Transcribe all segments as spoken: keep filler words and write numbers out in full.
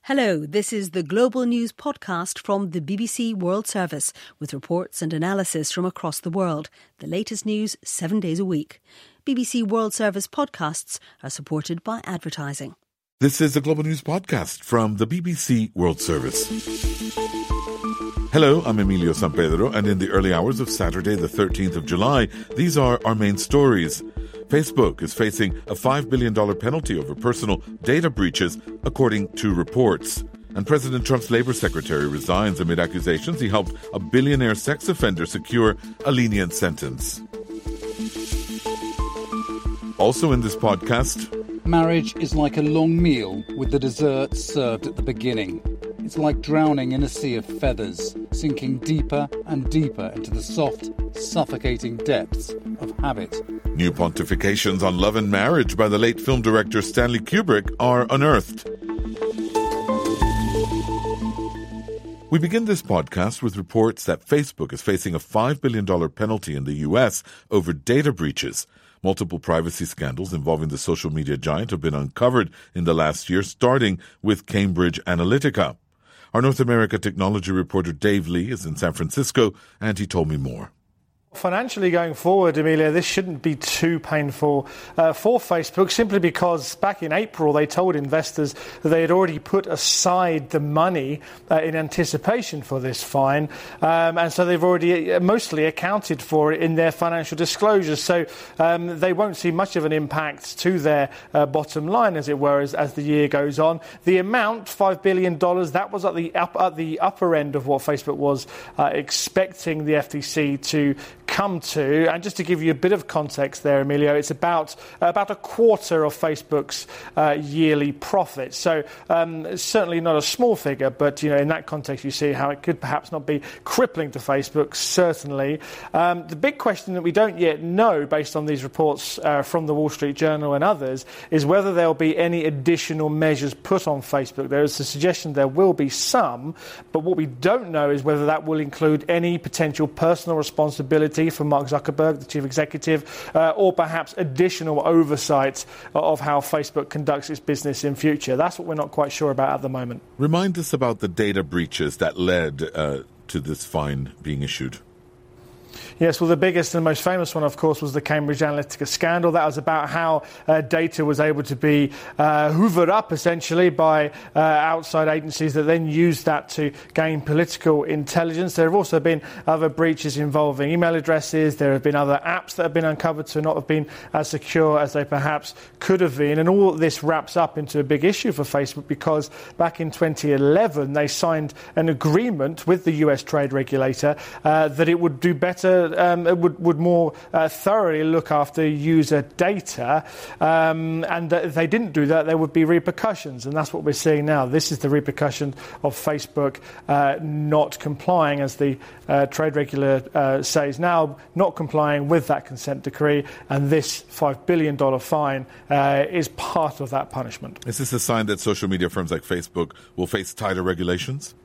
Hello, this is the Global News Podcast from the B B C World Service, with reports and analysis from across the world. The latest news seven days a week. B B C World Service podcasts are supported by advertising. This is the Global News Podcast from the B B C World Service. Hello, I'm Emilio Sampedro, and in the early hours of Saturday, the thirteenth of July, these are our main stories. Facebook is facing a five billion dollars penalty over personal data breaches, according to reports. And President Trump's Labor Secretary resigns amid accusations he helped a billionaire sex offender secure a lenient sentence. Also in this podcast, marriage is like a long meal with the dessert served at the beginning. It's like drowning in a sea of feathers, sinking deeper and deeper into the soft, suffocating depths of habit. New pontifications on love and marriage by the late film director Stanley Kubrick are unearthed. We begin this podcast with reports that Facebook is facing a five billion dollars penalty in the U S over data breaches. Multiple privacy scandals involving the social media giant have been uncovered in the last year, starting with Cambridge Analytica. Our North America technology reporter Dave Lee is in San Francisco, and he told me more. Financially going forward, Emilia, this shouldn't be too painful uh, for Facebook, simply because back in April they told investors that they had already put aside the money uh, in anticipation for this fine, um, and so they've already mostly accounted for it in their financial disclosures. So um, they won't see much of an impact to their uh, bottom line, as it were, as, as the year goes on. The amount, five billion dollars, that was at the, up, at the upper end of what Facebook was uh, expecting the F T C to come to. And just to give you a bit of context there, Emilio, it's about uh, about a quarter of Facebook's uh, yearly profit. So um, certainly not a small figure, but you know, in that context, you see how it could perhaps not be crippling to Facebook. Certainly, um, the big question that we don't yet know, based on these reports uh, from the Wall Street Journal and others, is whether there will be any additional measures put on Facebook. There is a suggestion there will be some, but what we don't know is whether that will include any potential personal responsibility from Mark Zuckerberg, the chief executive, uh, or perhaps additional oversight of how Facebook conducts its business in future. That's what we're not quite sure about at the moment. Remind us about the data breaches that led uh, to this fine being issued. Yes, well, the biggest and most famous one, of course, was the Cambridge Analytica scandal. That was about how uh, data was able to be uh, hoovered up, essentially, by uh, outside agencies that then used that to gain political intelligence. There have also been other breaches involving email addresses. There have been other apps that have been uncovered to not have been as secure as they perhaps could have been. And all of this wraps up into a big issue for Facebook, because back in twenty eleven, they signed an agreement with the U S trade regulator uh, that it would do better Um, would, would more uh, thoroughly look after user data, um, and that if they didn't do that, there would be repercussions, and that's what we're seeing now. This is the repercussion of Facebook uh, not complying, as the uh, trade regulator uh, says now, not complying with that consent decree, and this five billion dollars fine uh, is part of that punishment. Is this a sign that social media firms like Facebook will face tighter regulations?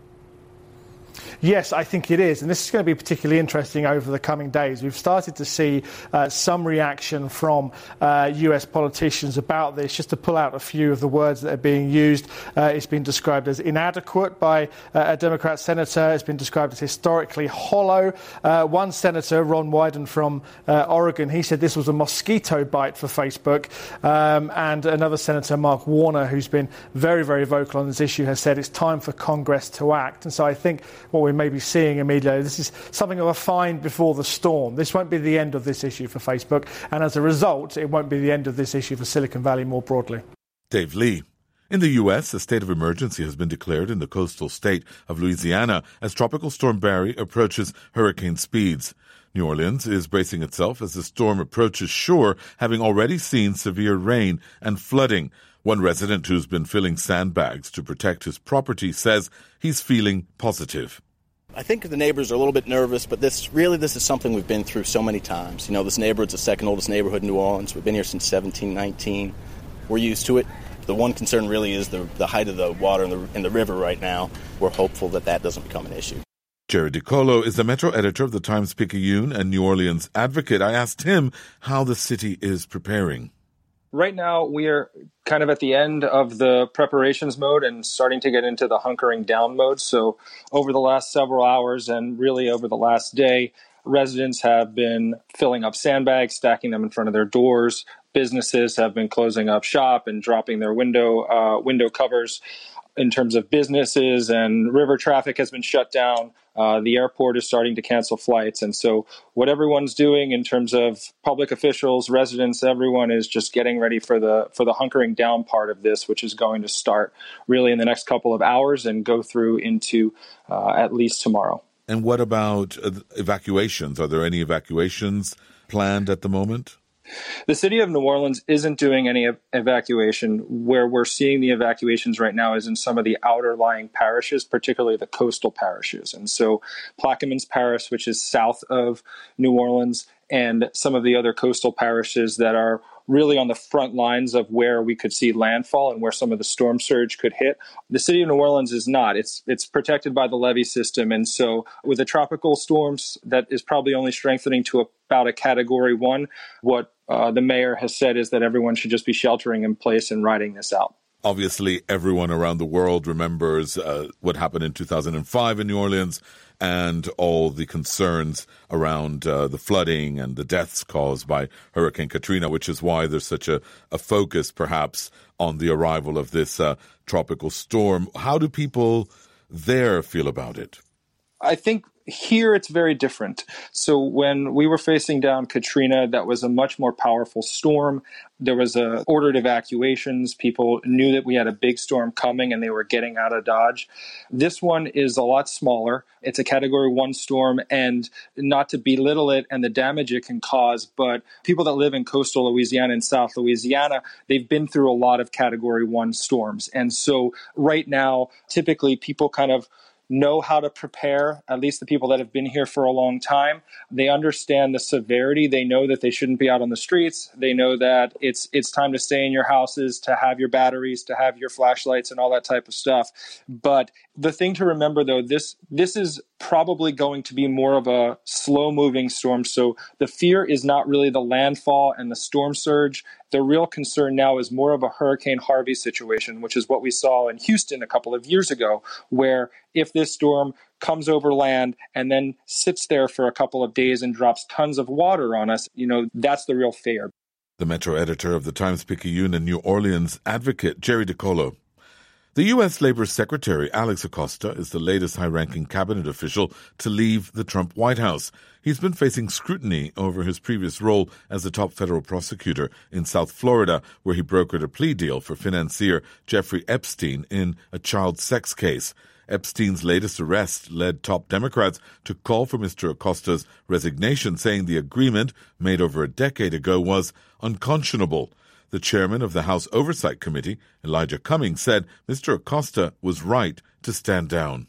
Yes, I think it is. And this is going to be particularly interesting over the coming days. We've started to see uh, some reaction from uh, U S politicians about this. Just to pull out a few of the words that are being used, uh, it's been described as inadequate by uh, a Democrat senator. It's been described as historically hollow. Uh, one senator, Ron Wyden from uh, Oregon, he said this was a mosquito bite for Facebook. Um, and another senator, Mark Warner, who's been very, very vocal on this issue, has said it's time for Congress to act. And so I think what we may be seeing, Emilio, this is something of a fine before the storm. This won't be the end of this issue for Facebook, and as a result, it won't be the end of this issue for Silicon Valley more broadly. Dave Lee. In the U S, a state of emergency has been declared in the coastal state of Louisiana as Tropical Storm Barry approaches hurricane speeds. New Orleans is bracing itself as the storm approaches shore, having already seen severe rain and flooding. One resident who's been filling sandbags to protect his property says he's feeling positive. I think the neighbors are a little bit nervous, but this really this is something we've been through so many times. You know, this neighborhood's the second oldest neighborhood in New Orleans. We've been here since seventeen nineteen. We're used to it. The one concern really is the, the height of the water in the, in the river right now. We're hopeful that that doesn't become an issue. Jared DiColo is the Metro editor of the Times-Picayune and New Orleans Advocate. I asked him how the city is preparing. Right now, we are kind of at the end of the preparations mode and starting to get into the hunkering down mode. So over the last several hours and really over the last day, residents have been filling up sandbags, stacking them in front of their doors. Businesses have been closing up shop and dropping their window uh, window covers. In terms of businesses, and river traffic has been shut down. Uh, the airport is starting to cancel flights. And so what everyone's doing in terms of public officials, residents, everyone is just getting ready for the for the hunkering down part of this, which is going to start really in the next couple of hours and go through into uh, at least tomorrow. And what about uh, evacuations? Are there any evacuations planned at the moment? The city of New Orleans isn't doing any evacuation. Where we're seeing the evacuations right now is in some of the outer lying parishes, particularly the coastal parishes. And so Plaquemines Parish, which is south of New Orleans, and some of the other coastal parishes that are really on the front lines of where we could see landfall and where some of the storm surge could hit. The city of New Orleans is not. It's it's protected by the levee system. And so with the tropical storms, that is probably only strengthening to about a category one. What uh, the mayor has said is that everyone should just be sheltering in place and riding this out. Obviously, everyone around the world remembers uh, what happened in two thousand five in New Orleans and all the concerns around uh, the flooding and the deaths caused by Hurricane Katrina, which is why there's such a, a focus, perhaps, on the arrival of this uh, tropical storm. How do people there feel about it? I think here it's very different. So when we were facing down Katrina, that was a much more powerful storm. There was a ordered evacuations. People knew that we had a big storm coming and they were getting out of Dodge. This one is a lot smaller. It's a category one storm, and not to belittle it and the damage it can cause, but people that live in coastal Louisiana and South Louisiana, they've been through a lot of category one storms. And so right now, typically people kind of know how to prepare, at least the people that have been here for a long time. They understand the severity. They know that they shouldn't be out on the streets. They know that it's it's time to stay in your houses, to have your batteries, to have your flashlights and all that type of stuff. But the thing to remember, though, this this is probably going to be more of a slow-moving storm. So the fear is not really the landfall and the storm surge. The real concern now is more of a Hurricane Harvey situation, which is what we saw in Houston a couple of years ago, where if this storm comes over land and then sits there for a couple of days and drops tons of water on us, you know, that's the real fear. The Metro editor of the Times-Picayune and New Orleans advocate, Jerry DiColo. The U S. Labor Secretary, Alex Acosta, is the latest high-ranking cabinet official to leave the Trump White House. He's been facing scrutiny over his previous role as the top federal prosecutor in South Florida, where he brokered a plea deal for financier Jeffrey Epstein in a child sex case. Epstein's latest arrest led top Democrats to call for Mister Acosta's resignation, saying the agreement, made over a decade ago, was unconscionable. The chairman of the House Oversight Committee, Elijah Cummings, said Mister Acosta was right to stand down.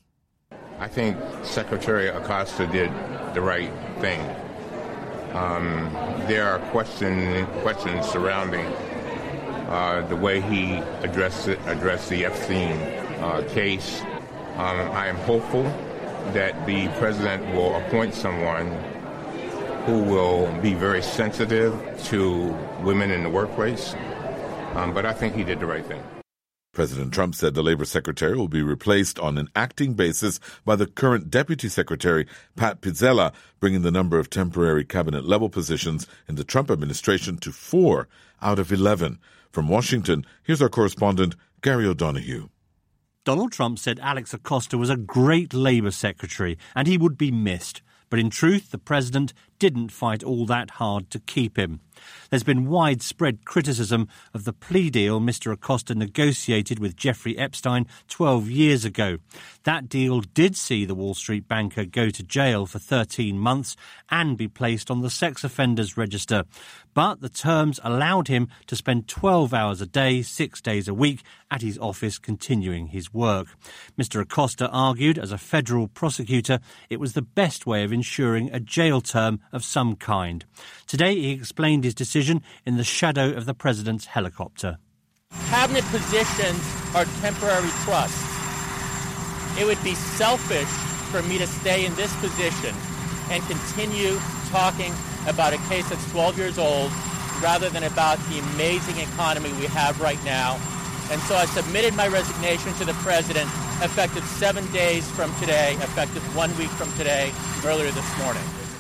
I think Secretary Acosta did the right thing. Um, there are question, questions surrounding uh, the way he addressed, it, addressed the Epstein uh, case. Um, I am hopeful that the president will appoint someone who will be very sensitive to women in the workplace. Um, but I think he did the right thing. President Trump said the labor secretary will be replaced on an acting basis by the current deputy secretary, Pat Pizzella, bringing the number of temporary cabinet-level positions in the Trump administration to four out of eleven. From Washington, here's our correspondent, Gary O'Donoghue. Donald Trump said Alex Acosta was a great labor secretary and he would be missed. But in truth, the president didn't fight all that hard to keep him. There's been widespread criticism of the plea deal Mister Acosta negotiated with Jeffrey Epstein twelve years ago. That deal did see the Wall Street banker go to jail for thirteen months and be placed on the sex offenders register. But the terms allowed him to spend twelve hours a day, six days a week at his office continuing his work. Mister Acosta argued, as a federal prosecutor, it was the best way of ensuring a jail term of some kind. Today he explained his decision in the shadow of the president's helicopter. Cabinet positions are temporary trusts. It would be selfish for me to stay in this position and continue talking about a case that's twelve years old rather than about the amazing economy we have right now. And so I submitted my resignation to the president effective seven days from today, effective one week from today, earlier this morning.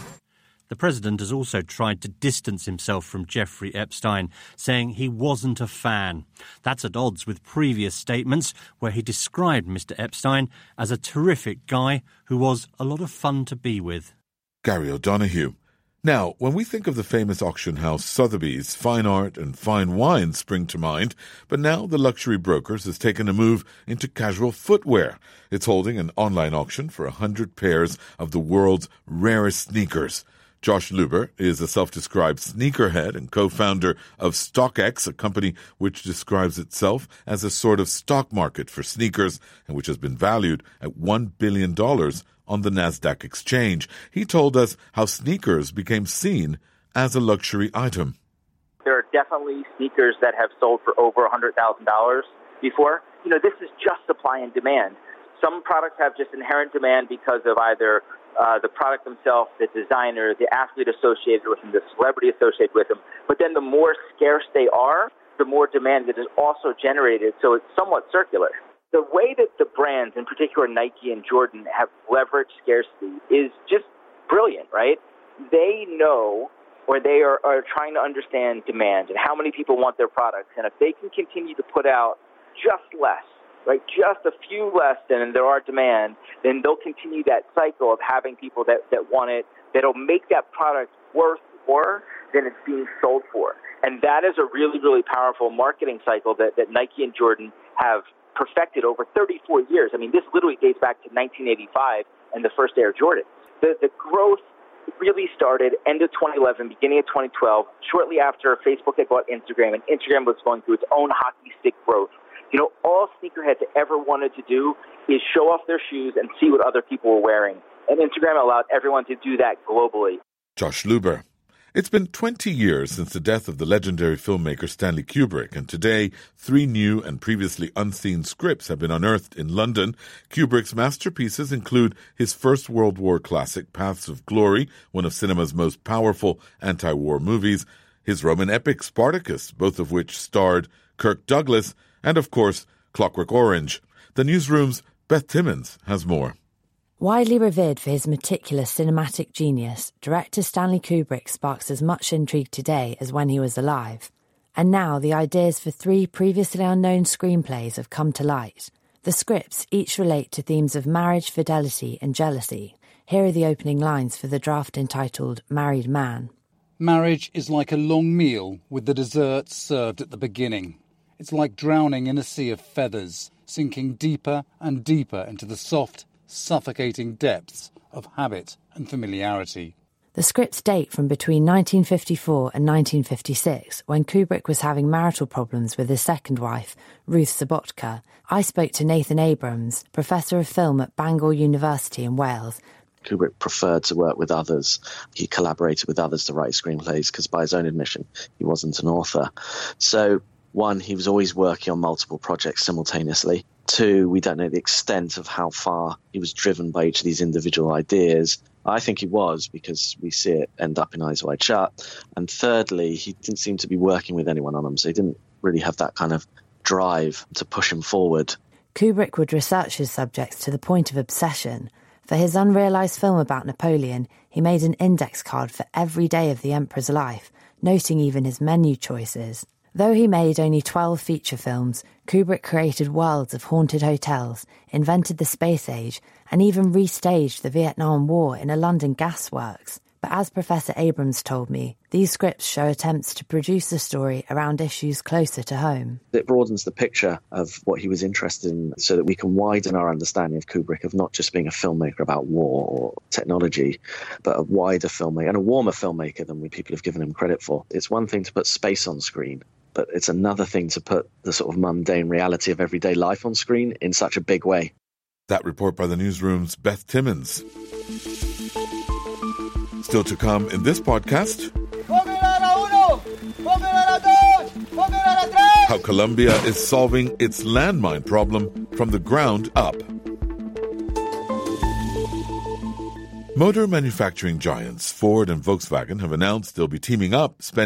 The president has also tried to distance himself from Jeffrey Epstein, saying he wasn't a fan. That's at odds with previous statements where he described Mister Epstein as a terrific guy who was a lot of fun to be with. Gary O'Donoghue. Now, when we think of the famous auction house Sotheby's, fine art and fine wine spring to mind, but now the luxury brokers has taken a move into casual footwear. It's holding an online auction for one hundred pairs of the world's rarest sneakers. Josh Luber is a self-described sneakerhead and co-founder of StockX, a company which describes itself as a sort of stock market for sneakers and which has been valued at one billion dollars on the NASDAQ exchange. He told us how sneakers became seen as a luxury item. There are definitely sneakers that have sold for over one hundred thousand dollars before. You know, this is just supply and demand. Some products have just inherent demand because of either uh, the product themselves, the designer, the athlete associated with them, the celebrity associated with them. But then the more scarce they are, the more demand that is also generated. So it's somewhat circular. The way that the brands, in particular Nike and Jordan, have leveraged scarcity is just brilliant, right? They know, or they are, are trying to understand demand and how many people want their products. And if they can continue to put out just less, right, just a few less than there are demand, then they'll continue that cycle of having people that, that want it, that'll make that product worth more than it's being sold for. And that is a really, really powerful marketing cycle that, that Nike and Jordan have perfected over thirty-four years. I mean, this literally dates back to nineteen eighty-five and the first Air Jordan. The, the growth really started end of twenty eleven, beginning of twenty twelve, shortly after Facebook had bought Instagram, and Instagram was going through its own hockey stick growth. You know, all sneakerheads ever wanted to do is show off their shoes and see what other people were wearing. And Instagram allowed everyone to do that globally. Josh Luber. It's been twenty years since the death of the legendary filmmaker Stanley Kubrick, and today three new and previously unseen scripts have been unearthed in London. Kubrick's masterpieces include his First World War classic Paths of Glory, one of cinema's most powerful anti-war movies, his Roman epic Spartacus, both of which starred Kirk Douglas, and of course Clockwork Orange. The Newsroom's Beth Timmons has more. Widely revered for his meticulous cinematic genius, director Stanley Kubrick sparks as much intrigue today as when he was alive. And now the ideas for three previously unknown screenplays have come to light. The scripts each relate to themes of marriage, fidelity and jealousy. Here are the opening lines for the draft entitled Married Man. Marriage is like a long meal with the dessert served at the beginning. It's like drowning in a sea of feathers, sinking deeper and deeper into the soft, suffocating depths of habit and familiarity. The scripts date from between nineteen fifty-four and nineteen fifty-six, when Kubrick was having marital problems with his second wife, Ruth Sobotka. I spoke to Nathan Abrams, professor of film at Bangor University in Wales. Kubrick preferred to work with others. He collaborated with others to write screenplays because, by his own admission, he wasn't an author. So, one, he was always working on multiple projects simultaneously. Two, we don't know the extent of how far he was driven by each of these individual ideas. I think he was, because we see it end up in Eyes Wide Shut. And thirdly, he didn't seem to be working with anyone on them, so he didn't really have that kind of drive to push him forward. Kubrick would research his subjects to the point of obsession. For his unrealised film about Napoleon, he made an index card for every day of the emperor's life, noting even his menu choices. Though he made only twelve feature films, Kubrick created worlds of haunted hotels, invented the space age, and even restaged the Vietnam War in a London gasworks. But as Professor Abrams told me, these scripts show attempts to produce a story around issues closer to home. It broadens the picture of what he was interested in so that we can widen our understanding of Kubrick, of not just being a filmmaker about war or technology, but a wider filmmaker and a warmer filmmaker than we people have given him credit for. It's one thing to put space on screen, but it's another thing to put the sort of mundane reality of everyday life on screen in such a big way. That report by the Newsroom's Beth Timmons. Still to come in this podcast, how Colombia is solving its landmine problem from the ground up. Motor manufacturing giants Ford and Volkswagen have announced they'll be teaming up, spending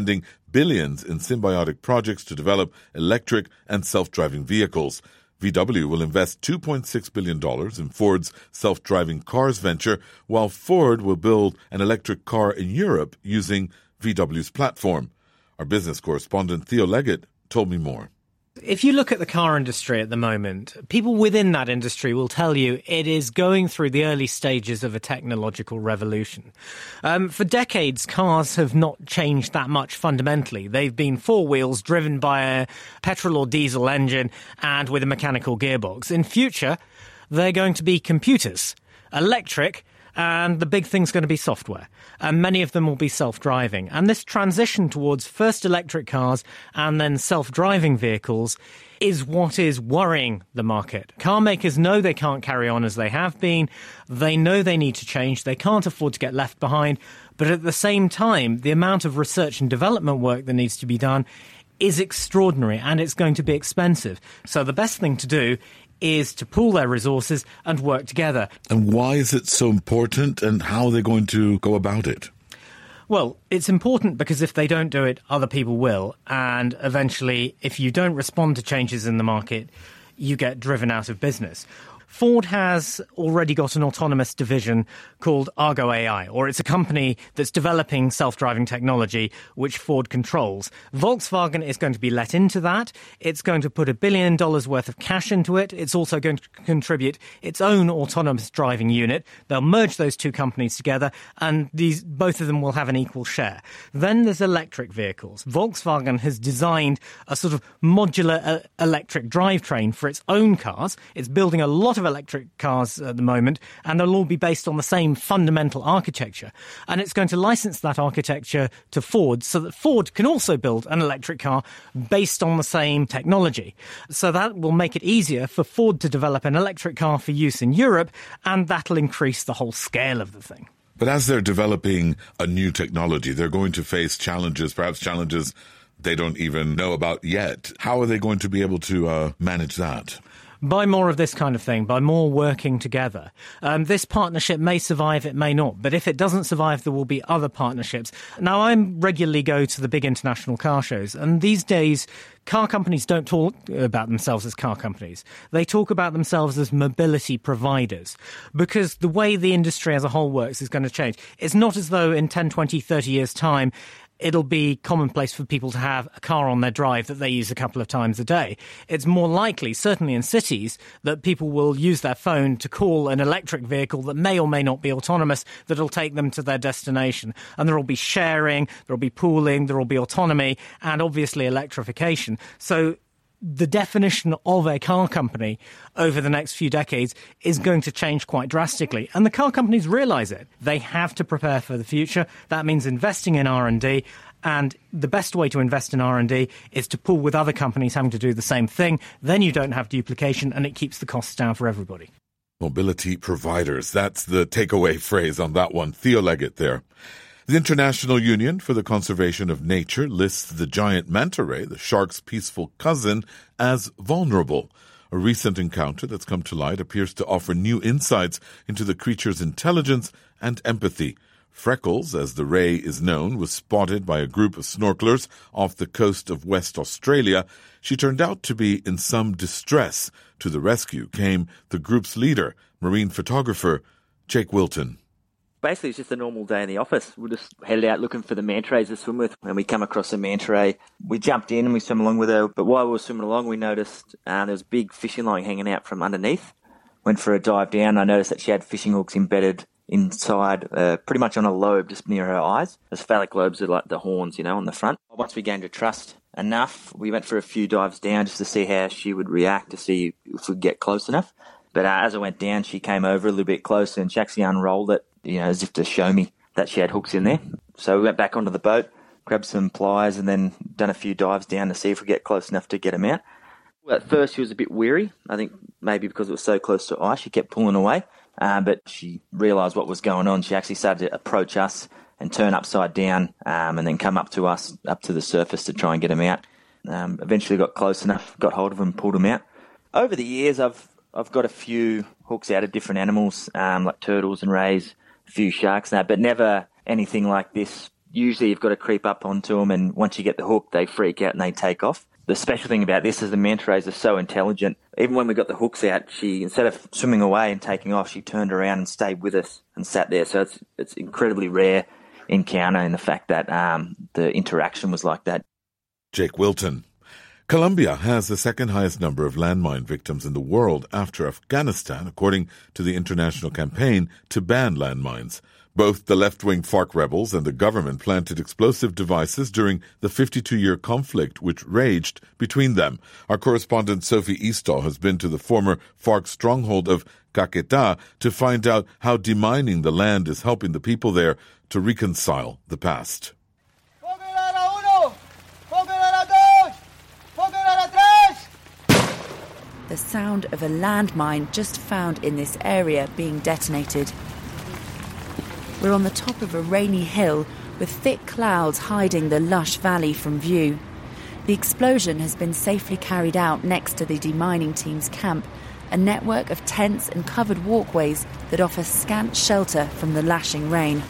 billions in symbiotic projects to develop electric and self-driving vehicles. V W will invest two point six billion dollars in Ford's self-driving cars venture, while Ford will build an electric car in Europe using V W's platform. Our business correspondent Theo Leggett told me more. If you look at the car industry at the moment, people within that industry will tell you it is going through the early stages of a technological revolution. Um, for decades, cars have not changed that much fundamentally. They've been four wheels driven by a petrol or diesel engine and with a mechanical gearbox. In future, they're going to be computers, electric, and the big thing's going to be software. And many of them will be self-driving. And this transition towards first electric cars and then self-driving vehicles is what is worrying the market. Car makers know they can't carry on as they have been. They know they need to change. They can't afford to get left behind. But at the same time, the amount of research and development work that needs to be done is extraordinary, and it's going to be expensive. So the best thing to do is to pool their resources and work together. And why is it so important, and how are they going to go about it? Well, it's important because if they don't do it, other people will. And eventually, if you don't respond to changes in the market, you get driven out of business. Ford has already got an autonomous division called Argo A I, or it's a company that's developing self-driving technology which Ford controls. Volkswagen is going to be let into that. It's going to put a billion dollars worth of cash into it. It's also going to contribute its own autonomous driving unit. They'll merge those two companies together, and these both of them will have an equal share. Then there's electric vehicles. Volkswagen has designed a sort of modular uh, electric drivetrain for its own cars. It's building a lot of electric cars at the moment, and they'll all be based on the same fundamental architecture. And it's going to license that architecture to Ford so that Ford can also build an electric car based on the same technology. So that will make it easier for Ford to develop an electric car for use in Europe, and that'll increase the whole scale of the thing. But as they're developing a new technology, they're going to face challenges, perhaps challenges they don't even know about yet. How are they going to be able to uh, manage that? By more of this kind of thing, by more working together. Um, this partnership may survive, it may not, but if it doesn't survive, there will be other partnerships. Now, I regularly go to the big international car shows, and these days, car companies don't talk about themselves as car companies. They talk about themselves as mobility providers, because the way the industry as a whole works is going to change. It's not as though in ten, twenty, thirty years' time, it'll be commonplace for people to have a car on their drive that they use a couple of times a day. It's more likely, certainly in cities, that people will use their phone to call an electric vehicle that may or may not be autonomous that'll take them to their destination. And there will be sharing, there will be pooling, there will be autonomy, and obviously electrification. So the definition of a car company over the next few decades is going to change quite drastically. And the car companies realise it. They have to prepare for the future. That means investing in R and D. And the best way to invest in R and D is to pool with other companies having to do the same thing. Then you don't have duplication, and it keeps the costs down for everybody. Mobility providers. That's the takeaway phrase on that one. Theo Leggett there. The International Union for the Conservation of Nature lists the giant manta ray, the shark's peaceful cousin, as vulnerable. A recent encounter that's come to light appears to offer new insights into the creature's intelligence and empathy. Freckles, as the ray is known, was spotted by a group of snorkelers off the coast of West Australia. She turned out to be in some distress. To the rescue came the group's leader, marine photographer Jake Wilton. Basically, it's just a normal day in the office. We just headed out looking for the manta rays to swim with, and we come across a manta ray. We jumped in and we swam along with her, but while we were swimming along, we noticed uh, there was a big fishing line hanging out from underneath. Went for a dive down. I noticed that she had fishing hooks embedded inside, uh, pretty much on a lobe just near her eyes. Those phallic lobes are like the horns, you know, on the front. Once we gained her trust enough, we went for a few dives down just to see how she would react, to see if we'd get close enough. But uh, as I went down, she came over a little bit closer and she actually unrolled it, you know, as if to show me that she had hooks in there. So we went back onto the boat, grabbed some pliers, and then done a few dives down to see if we get close enough to get them out. Well, at first, she was a bit weary. I think maybe because it was so close to ice, she kept pulling away. Uh, but she realised what was going on. She actually started to approach us and turn upside down, um, and then come up to us, up to the surface to try and get them out. Um, eventually got close enough, got hold of them, pulled them out. Over the years, I've I've got a few hooks out of different animals, um, like turtles and rays, a few sharks and that, but never anything like this Usually you've got to creep up onto them, and once you get the hook, they freak out and they take off. The special thing about this is the manta rays are so intelligent. Even when we got the hooks out, she, instead of swimming away and taking off, she turned around and stayed with us and sat there. So it's it's incredibly rare encounter in the fact that um, the interaction was like that. Jake Wilton. Colombia has the second highest number of landmine victims in the world after Afghanistan, according to the international campaign to ban landmines. Both the left-wing FARC rebels and the government planted explosive devices during the fifty-two-year conflict which raged between them. Our correspondent Sophie Eastaugh has been to the former FARC stronghold of Caquetá to find out how demining the land is helping the people there to reconcile the past. The sound of a landmine just found in this area being detonated. We're on the top of a rainy hill with thick clouds hiding the lush valley from view. The explosion has been safely carried out next to the demining team's camp, a network of tents and covered walkways that offer scant shelter from the lashing rain.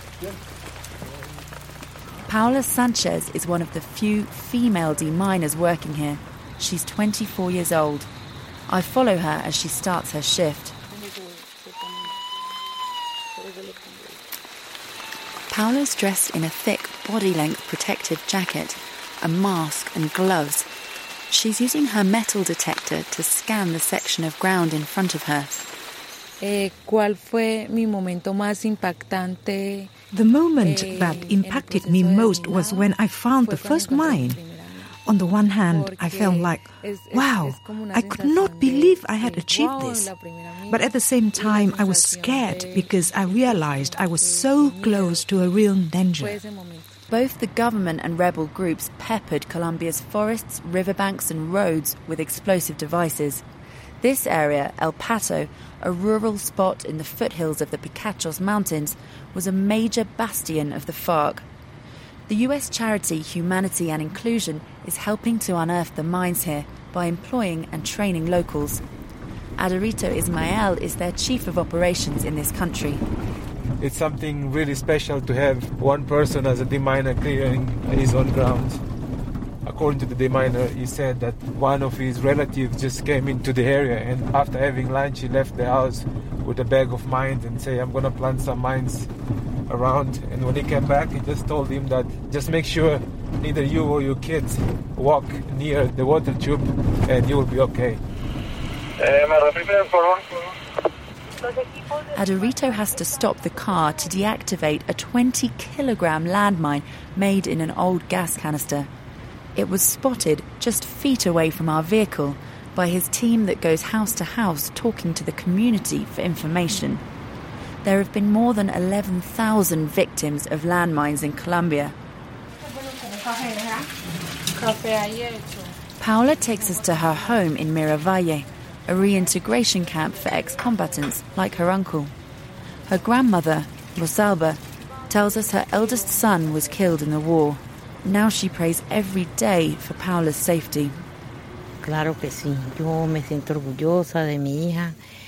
Paula Sanchez is one of the few female deminers working here. She's twenty-four years old. I follow her as she starts her shift. Paula's dressed in a thick, body-length protective jacket, a mask and gloves. She's using her metal detector to scan the section of ground in front of her. Eh, ¿cuál fue mi momento más impactante? The moment that impacted me most was when I found the first mine. On the one hand, I felt like, wow, I could not believe I had achieved this. But at the same time, I was scared because I realized I was so close to a real danger. Both the government and rebel groups peppered Colombia's forests, riverbanks and roads with explosive devices. This area, El Pato, a rural spot in the foothills of the Picachos Mountains, was a major bastion of the FARC. The U S charity Humanity and Inclusion is helping to unearth the mines here by employing and training locals. Adorito Ismael is their chief of operations in this country. It's something really special to have one person as a deminer clearing his own ground. According to the deminer, he said that one of his relatives just came into the area, and after having lunch he left the house with a bag of mines and say, I'm going to plant some mines around. And when he came back, he just told him that just make sure neither you or your kids walk near the water tube and you will be okay. Adorito has to stop the car to deactivate a twenty kilogram landmine made in an old gas canister. It was spotted just feet away from our vehicle by his team that goes house to house talking to the community for information. There have been more than eleven thousand victims of landmines in Colombia. Paula takes us to her home in Miravalle, a reintegration camp for ex-combatants like her uncle. Her grandmother, Rosalba, tells us her eldest son was killed in the war. Now she prays every day for Paula's safety. Claro que sí. Yo me siento orgullosa de mi hija.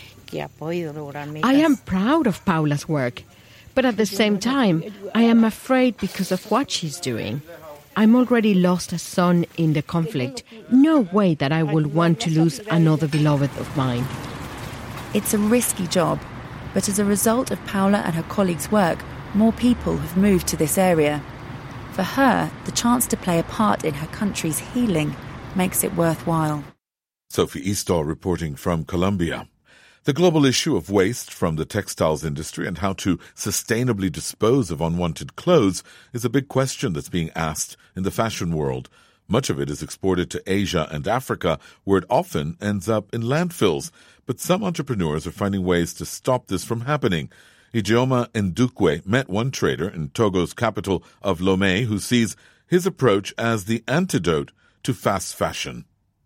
I am proud of Paula's work, but at the same time, I am afraid because of what she's doing. I'm already lost a son in the conflict. No way that I would want to lose another beloved of mine. It's a risky job, but as a result of Paula and her colleagues' work, more people have moved to this area. For her, the chance to play a part in her country's healing makes it worthwhile. Sophie Eastaugh reporting from Colombia. The global issue of waste from the textiles industry and how to sustainably dispose of unwanted clothes is a big question that's being asked in the fashion world. Much of it is exported to Asia and Africa, where it often ends up in landfills. But some entrepreneurs are finding ways to stop this from happening. Ijeoma Ndukwe met one trader in Togo's capital of Lomé who sees his approach as the antidote to fast fashion.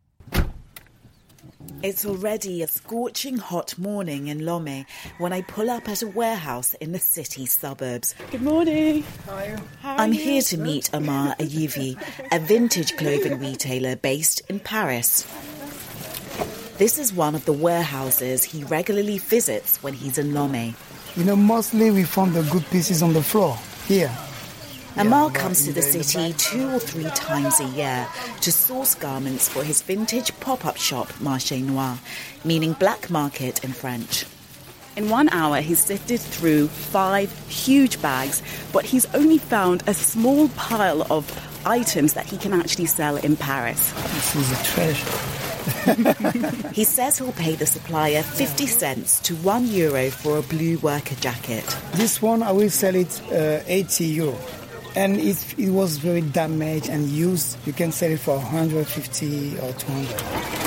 It's already a scorching hot morning in Lomé when I pull up at a warehouse in the city suburbs. Good morning. How are you? How are I'm you? Here to meet Amar Ayivi, a vintage clothing retailer based in Paris. This is one of the warehouses he regularly visits when he's in Lomé. You know, mostly we found the good pieces on the floor here. Amar comes to the city two or three times a year to source garments for his vintage pop-up shop, Marché Noir, meaning black market in French. In one hour, he's sifted through five huge bags, but he's only found a small pile of items that he can actually sell in Paris. This is a treasure. He says he'll pay the supplier fifty cents to one euro for a blue worker jacket. This one, I will sell it uh, eighty euro. And if it was very damaged and used, you can sell it for one hundred fifty or two hundred.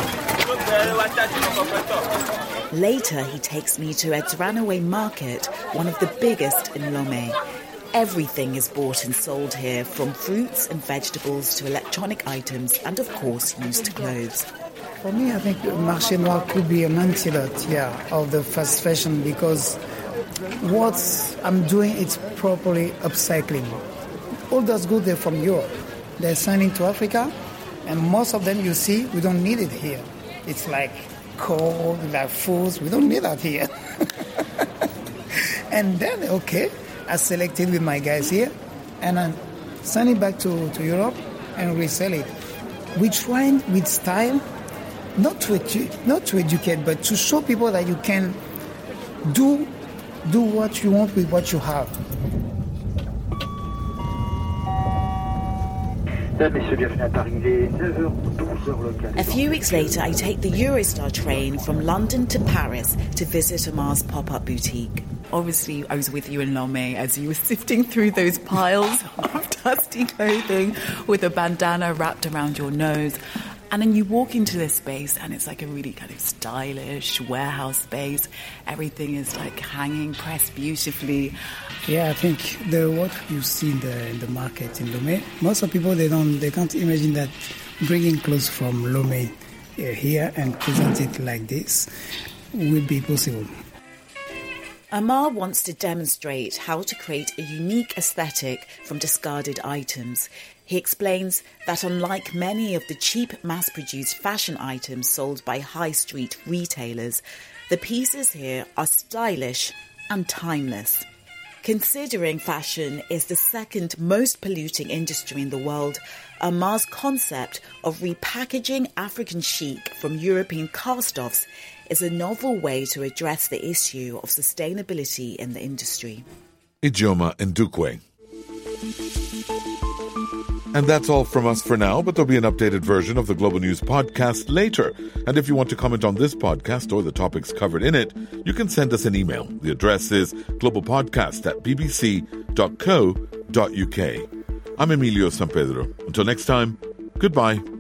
Later, he takes me to Edranaway Market, one of the biggest in Lomé. Everything is bought and sold here, from fruits and vegetables to electronic items and, of course, used clothes. For me, I think Marché Noir could be an antidote, yeah, of the fast fashion, because what I'm doing is properly upcycling. All those goods, they're from Europe. They're sending to Africa, and most of them, you see, we don't need it here. It's like coal, like foods, we don't need that here. And then, okay, I selected with my guys here, and I send it back to, to Europe and resell it. We try with style, not to edu- not to educate, but to show people that you can do do what you want with what you have. A few weeks later, I take the Eurostar train from London to Paris to visit Amar's pop-up boutique. Obviously, I was with you in Lomé as you were sifting through those piles of dusty clothing with a bandana wrapped around your nose. And then you walk into this space and it's like a really kind of stylish warehouse space. Everything is like hanging, pressed beautifully. Yeah, I think the what you see in the in the market in Lomé, most of people they don't they can't imagine that bringing clothes from Lomé uh, here and present it like this will be possible. Amar wants to demonstrate how to create a unique aesthetic from discarded items. He explains that unlike many of the cheap mass-produced fashion items sold by high street retailers, the pieces here are stylish and timeless. Considering fashion is the second most polluting industry in the world, Amar's concept of repackaging African chic from European cast-offs is a novel way to address the issue of sustainability in the industry. Ijeoma Ndukwe. And that's all from us for now, but there'll be an updated version of the Global News podcast later. And if you want to comment on this podcast or the topics covered in it, you can send us an email. The address is globalpodcast at b b c dot co dot u k. I'm Emilio San Pedro. Until next time, goodbye.